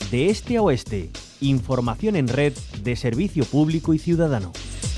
De este a oeste, información en red de servicio público y ciudadano.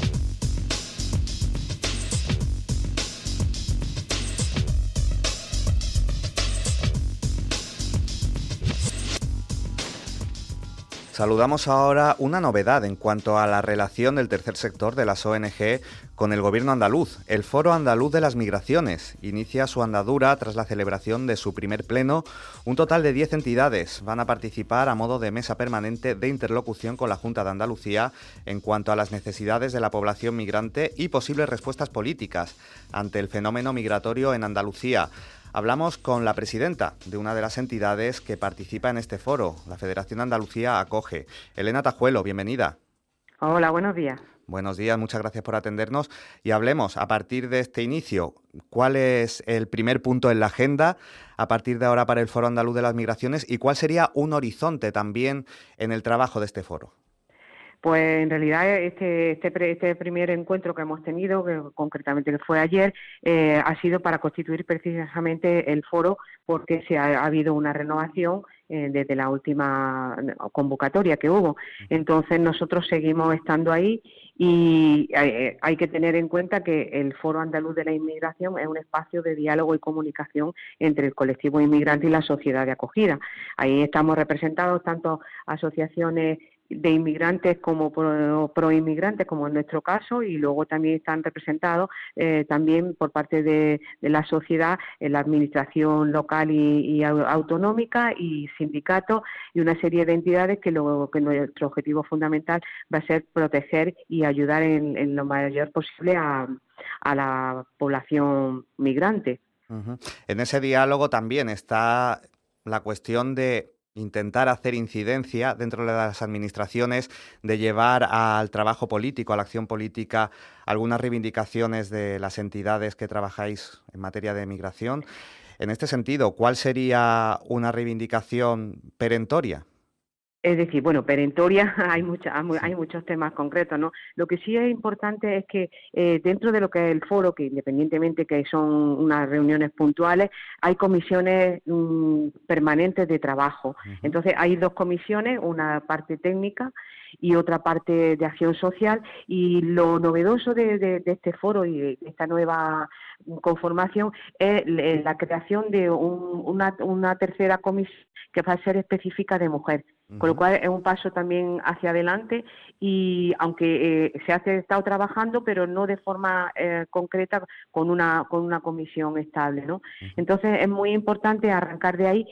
Saludamos ahora una novedad en cuanto a la relación del tercer sector de las ONG con el gobierno andaluz. El Foro Andaluz de las Migraciones inicia su andadura tras la celebración de su primer pleno. Un total de 10 entidades van a participar a modo de mesa permanente de interlocución con la Junta de Andalucía en cuanto a las necesidades de la población migrante y posibles respuestas políticas ante el fenómeno migratorio en Andalucía. Hablamos con la presidenta de una de las entidades que participa en este foro, la Federación Andalucía Acoge. Elena Tajuelo, bienvenida. Hola, buenos días. Buenos días, muchas gracias por atendernos. Y hablemos, a partir de este inicio, ¿cuál es el primer punto en la agenda a partir de ahora para el Foro Andaluz de las Migraciones y cuál sería un horizonte también en el trabajo de este foro? Pues en realidad este primer encuentro que hemos tenido, que concretamente que fue ayer, ha sido para constituir precisamente el foro porque ha habido una renovación desde la última convocatoria que hubo. Entonces nosotros seguimos estando ahí y hay que tener en cuenta que el Foro Andaluz de la Inmigración es un espacio de diálogo y comunicación entre el colectivo inmigrante y la sociedad de acogida. Ahí estamos representados tanto asociaciones de inmigrantes como pro inmigrantes, como en nuestro caso, y luego también están representados también por parte de la sociedad en la administración local y autonómica y sindicatos y una serie de entidades que nuestro objetivo fundamental va a ser proteger y ayudar en lo mayor posible a la población migrante. Uh-huh. En ese diálogo también está la cuestión de intentar hacer incidencia dentro de las administraciones, de llevar al trabajo político, a la acción política, algunas reivindicaciones de las entidades que trabajáis en materia de migración. En este sentido, ¿cuál sería una reivindicación perentoria? Es decir, bueno, perentoria hay muchos temas concretos, ¿no? Lo que sí es importante es que dentro de lo que es el foro, que independientemente que son unas reuniones puntuales, hay comisiones permanentes de trabajo. Uh-huh. Entonces hay dos comisiones, una parte técnica y otra parte de acción social, y lo novedoso de este foro y de esta nueva conformación es la creación de una tercera comisión que va a ser específica de mujer. Con lo cual es un paso también hacia adelante y aunque se ha estado trabajando, pero no de forma concreta con una comisión estable, ¿no? Entonces es muy importante arrancar de ahí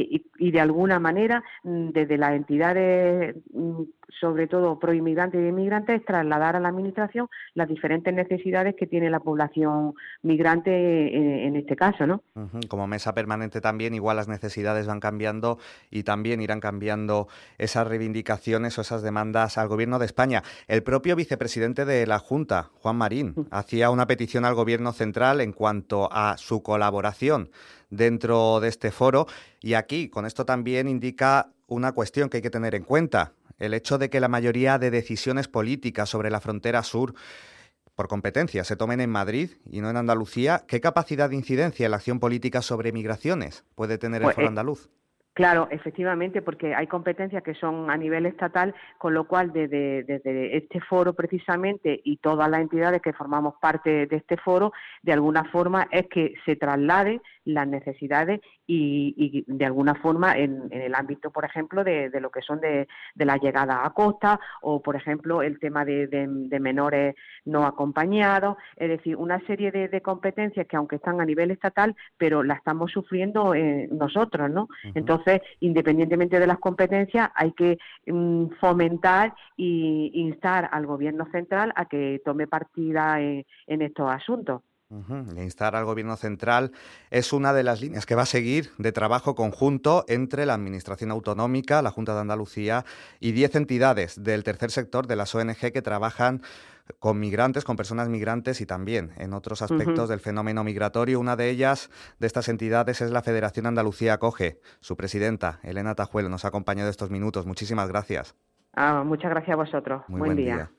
y de alguna manera desde las entidades, sobre todo pro inmigrantes y inmigrantes, trasladar a la administración las diferentes necesidades que tiene la población migrante en este caso, ¿no? Como mesa permanente también, igual las necesidades van cambiando y también irán cambiando esas reivindicaciones o esas demandas al Gobierno de España. El propio vicepresidente de la Junta, Juan Marín, hacía una petición al Gobierno central en cuanto a su colaboración dentro de este foro y aquí, con esto también indica una cuestión que hay que tener en cuenta, el hecho de que la mayoría de decisiones políticas sobre la frontera sur por competencia se tomen en Madrid y no en Andalucía. ¿Qué capacidad de incidencia en la acción política sobre migraciones puede tener el Foro Andaluz? Claro, efectivamente, porque hay competencias que son a nivel estatal, con lo cual desde este foro precisamente y todas las entidades que formamos parte de este foro, de alguna forma es que se traslade las necesidades y de alguna forma en el ámbito, por ejemplo, de lo que son de la llegada a costa o, por ejemplo, el tema de menores no acompañados, es decir, una serie de competencias que aunque están a nivel estatal, pero la estamos sufriendo nosotros, ¿no? Uh-huh. Entonces, independientemente de las competencias, hay que fomentar e instar al Gobierno central a que tome partida en estos asuntos. Uh-huh. Instar al Gobierno central es una de las líneas que va a seguir de trabajo conjunto entre la Administración Autonómica, la Junta de Andalucía y 10 entidades del tercer sector de las ONG que trabajan con migrantes, con personas migrantes y también en otros aspectos uh-huh. del fenómeno migratorio. Una de ellas, de estas entidades, es la Federación Andalucía Acoge. Su presidenta, Elena Tajuelo, nos ha acompañado estos minutos. Muchísimas gracias. Muchas gracias a vosotros. Muy buen día.